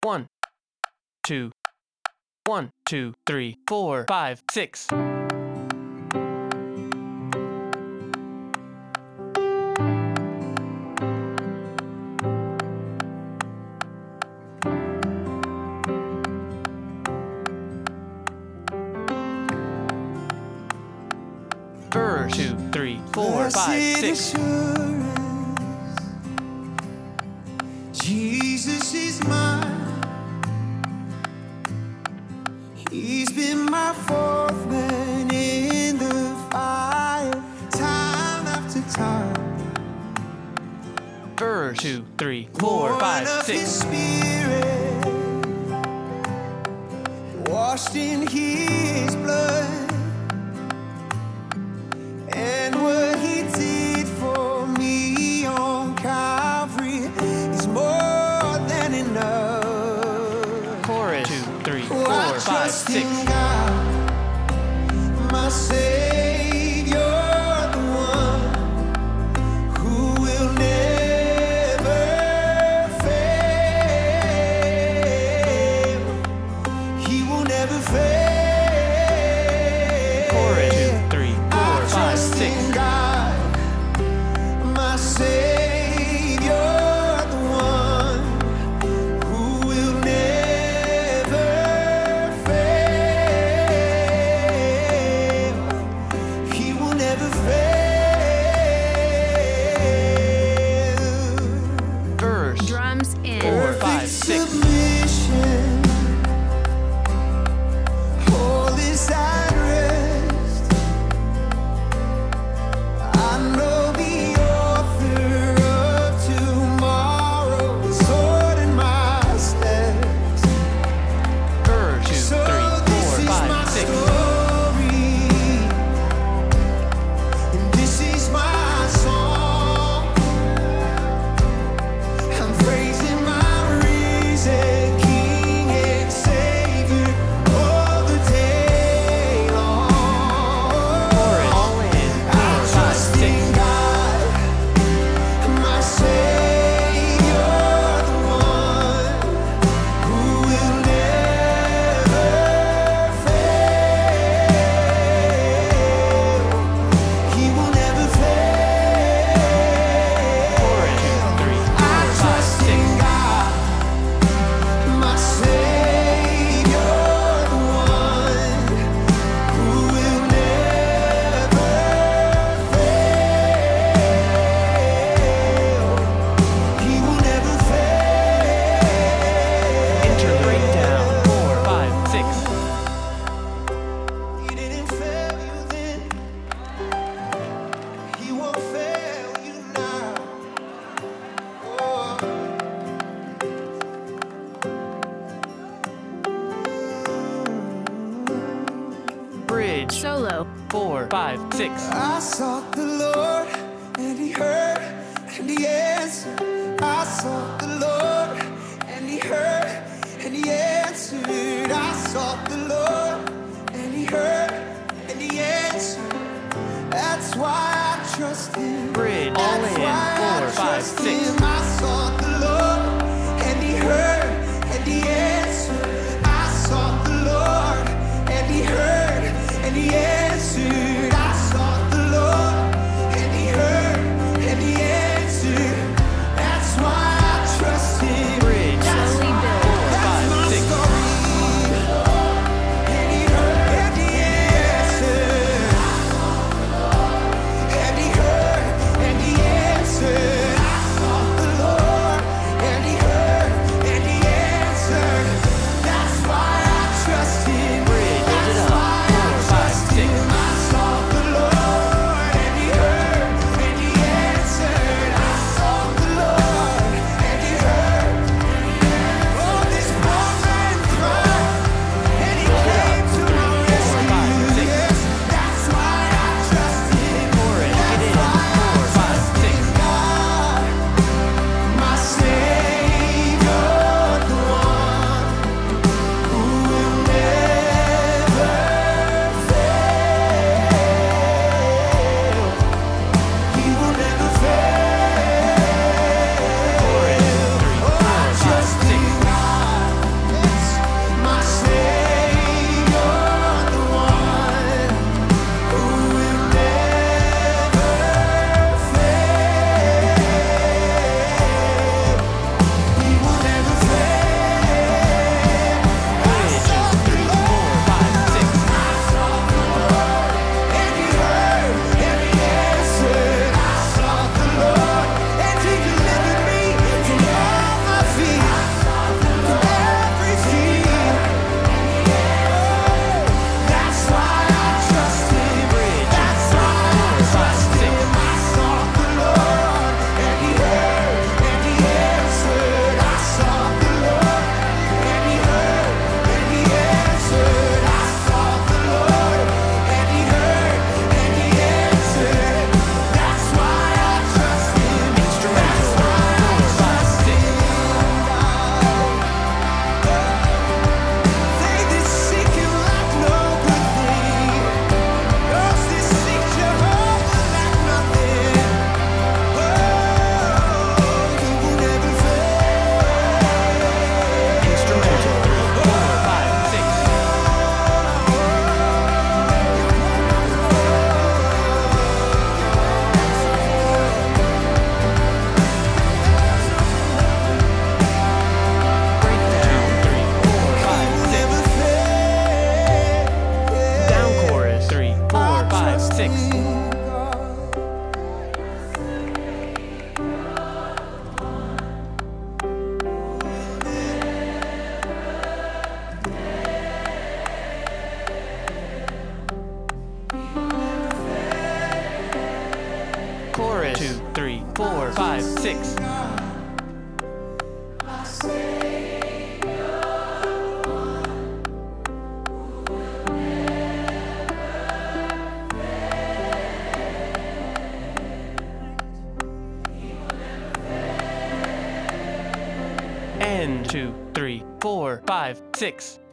1, 2, 1, 2, 3, 4, 5, 6. Verse 2, 3, 4, 5, 6. Jesus is mine. He's been my fourth man in the fire, time after time. Verse 2, 3, 4, 5, 6. His Spirit, washed in His blood, and what He did for me on Calvary is more than enough. Chorus 2, 3, 4, 5, 6. God, my Savior, the one who will never fail. He will never fail. Chorus 2, 3, 4, 5, 6. God, my Savior, the one who will never fail. He will never fail. Verse Drums in. 4, 5, 6. Submission, all is at rest. I know the author of tomorrow is ordering my steps. Verse 2, 3, 4, 5, 6. Story, and this is my song. I'm praising my risen King and Savior all the day long. All in. 4, 5, Trust 6. in God, my Savior, the one who will never fail. He will never fail. Chorus 2, 3, 4, 5, Trust 6. in God, my Savior, the one who will never fail. He will never fail. Enter breakdown 4, 5, 6. He didn't fail you then. He won't fail you now. Oh. Bridge Solo. 4, 5, 6. I sought the Lord, and He heard, and He answered. I sought the Lord, and He heard, and He answered. I sought the Lord, and He heard, and He answered. That's why I trust Him. Bridge all That's in. why I 4, 5, trust 6. Him. I sought the Lord, and He heard, and He answered. I sought the Lord, and He heard, and He answered. I sought the Lord, and He heard, and He answered. That's why I trust Him. Bridge That's Slowly why- build. 4, that's 5, my 6. story. And He heard, and He answered. And He heard, and He answered. I sought 4, 5, 6. And 2, 3, 4, 5, 6.